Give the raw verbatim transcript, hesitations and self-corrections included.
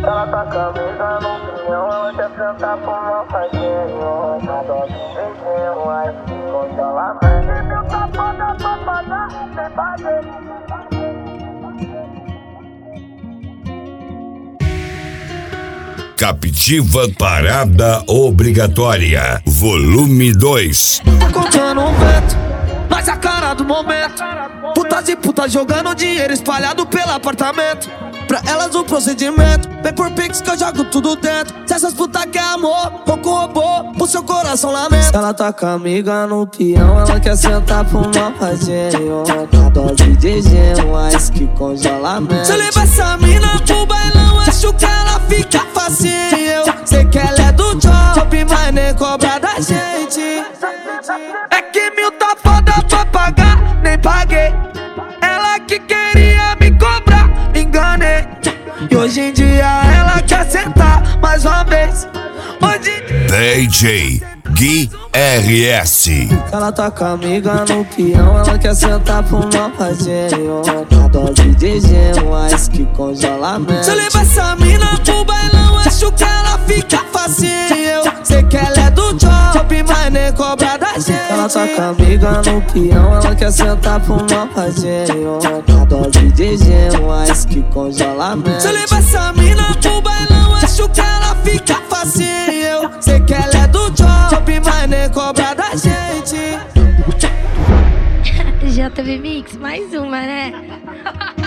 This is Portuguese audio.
Ela tá com a camisa no pinhão, ela quer sentar pro meu padrinho. Na dose de beijinho, ai, congelamento. Meu papo da papada, sem fazer. Captiva Parada Obrigatória, volume dois. Tá contando um vento, mas a cara do momento. Putas e putas jogando dinheiro espalhado pelo apartamento. Pra elas o procedimento, vem por pix que eu jogo tudo dentro. Se essas putas quer amor, ou com robô, o seu coração lamenta. Ela tá com a amiga no peão, ela quer sentar pro mal fazinho. Na dose de gelo, ice que congelamento. Se eu levar essa mina pro bailão, acho que ela fica facinho. Sei que ela é do job, mas nem cobra da gente. É que mil tá foda pra pagar, nem paguei. Ela que queria me cobrar, me enganei. E hoje em dia ela quer sentar mais uma vez. Hoje em dia D J Gui R S. ela tá com a amiga no peão, ela quer sentar pro mal fazinho. Na dose de gelo, ice que congelamento. Se eu levar essa mina pro bailão, acho que ela fica facinho. Sei que ela é do job, mas nem cobra da gente. Ela tá com a amiga no peão, ela quer sentar pro mal fazinho. Na dose de gelo, ice que congelamento. Se eu levar essa mina pro bailão, acho que ela fica facinho. Sei que ela é do job, mas nem cobra da gente. J B Mix, mais uma, né?